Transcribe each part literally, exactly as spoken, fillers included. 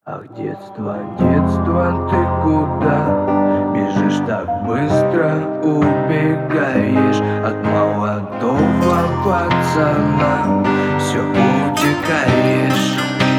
Ах, детство, детство, ты куда? Бежишь так быстро, убегаешь от молодого пацана. Все утекаешь.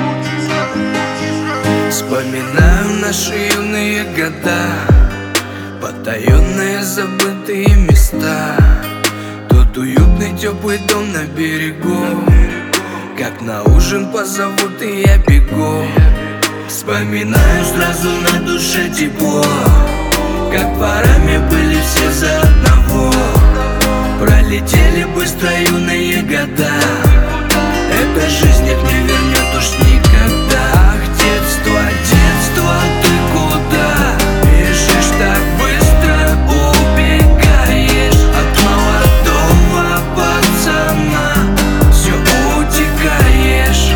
Вспоминаю наши юные года, потаенные забытые места. Тот уютный теплый дом на берегу, как на ужин позовут, и я бегу. Вспоминаю, сразу на душе тепло, как парами были все за одного. Пролетели быстро юные года, эта жизнь их не вернет уж никогда. Ах, детство, детство, ты куда? Бежишь так быстро, убегаешь от молодого пацана. Все утекаешь.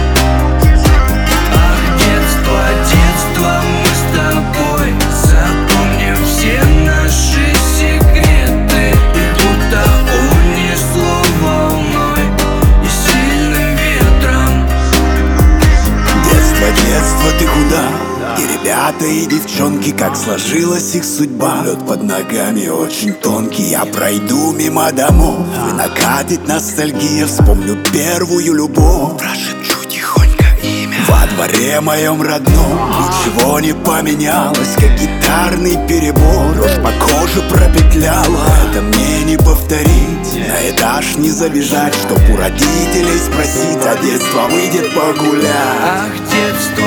Ах, детство, детство, мы с тобой запомним все наши секреты. Их будто унесло волной и сильным ветром. Детство, детство, ты куда? И ребята, и девчонки, как сложилась их судьба. Лед под ногами очень тонкий, я пройду мимо домов. И накатит ностальгия, вспомню первую любовь. Прошепчу тихонько имя во дворе моем родном. Ничего не поменялось, как гитарный перебор. Дрожь по коже пропетляла, это мне не повторить. На этаж не забежать, чтоб у родителей спросить, а детство выйдет погулять. Ах, детство.